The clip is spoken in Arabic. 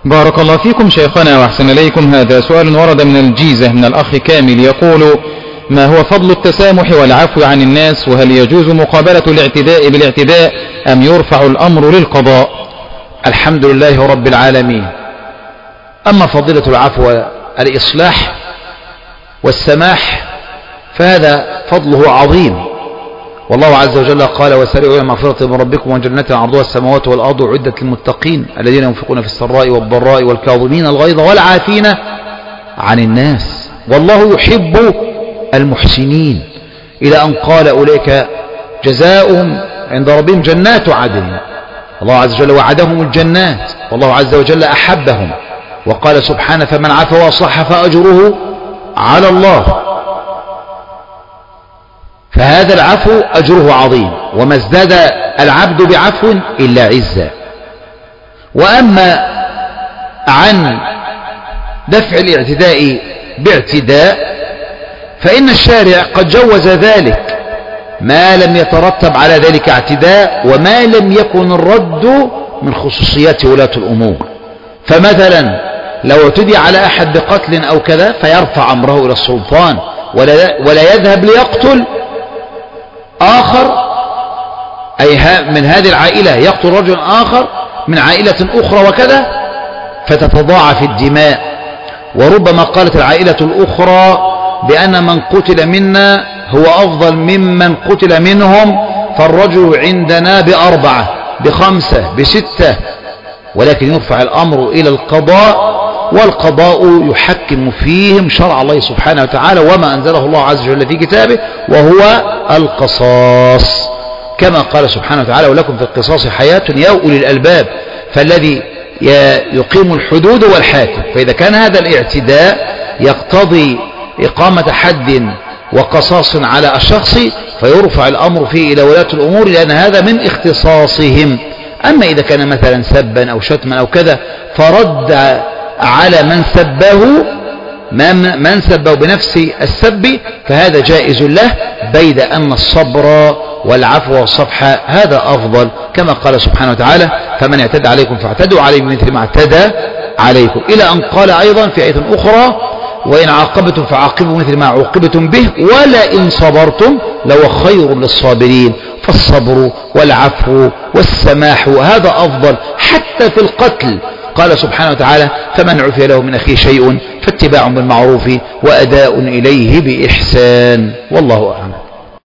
بارك الله فيكم شيخنا وأحسن إليكم. هذا سؤال ورد من الجيزة من الأخ كامل يقول: ما هو فضل التسامح والعفو عن الناس؟ وهل يجوز مقابلة الاعتداء بالاعتداء أم يرفع الأمر للقضاء؟ الحمد لله رب العالمين. أما فضيلة العفو الإصلاح والسماح فهذا فضله عظيم، والله عز وجل قال: وسارعوا إلى مغفرة من ربكم وجنة عرضها السماوات والأرض أعدت للمتقين الذين ينفقون في السراء والضراء والكاظمين الغيظ والعافين عن الناس والله يحب المحسنين، إلى أن قال: أولئك جزاؤهم عند ربهم جنات عدن. الله عز وجل وعدهم الجنات، والله عز وجل أحبهم، وقال سبحانه: فمن عفا وأصلح فأجره على الله. فهذا العفو أجره عظيم، وما ازداد العبد بعفو إلا عزا. وأما عن دفع الاعتداء باعتداء فإن الشارع قد جوز ذلك ما لم يترتب على ذلك اعتداء، وما لم يكن الرد من خصوصيات ولاة الأمور. فمثلا لو اعتدي على أحد بقتل أو كذا فيرفع أمره إلى السلطان، ولا يذهب ليقتل آخر أي من هذه العائلة يقتل رجل آخر من عائلة أخرى وكذا، فتتضاعف الدماء. وربما قالت العائلة الأخرى بأن من قتل منا هو أفضل ممن قتل منهم، فالرجل عندنا ب4 ب5 ب6، ولكن يرفع الأمر إلى القضاء، والقضاء يحكم فيهم شرع الله سبحانه وتعالى وما أنزله الله عز وجل في كتابه، وهو القصاص، كما قال سبحانه وتعالى: ولكم في القصاص حياة يا أولي الألباب. فالذي يقيم الحدود والحاكم. فإذا كان هذا الاعتداء يقتضي إقامة حد وقصاص على الشخص فيرفع الأمر فيه إلى ولاة الأمور، لأن هذا من اختصاصهم. أما إذا كان مثلا سبا أو شتما أو كذا فرد على من سبه بنفس السب فهذا جائز له، بيد أن الصبر والعفو والصفح هذا أفضل، كما قال سبحانه وتعالى: فمن اعتدى عليكم فاعتدوا عليه بمثل ما اعتدى عليكم، إلى أن قال أيضا في آية أخرى: وإن عاقبتم فعاقبوا مثل ما عوقبتم به ولئن صبرتم لهو خير للصابرين. فالصبر والعفو والسماح هذا أفضل حتى في القتل. قال سبحانه وتعالى: فمن عفي له من أخيه شيء فاتباع بالمعروف وأداء إليه بإحسان. والله أعلم.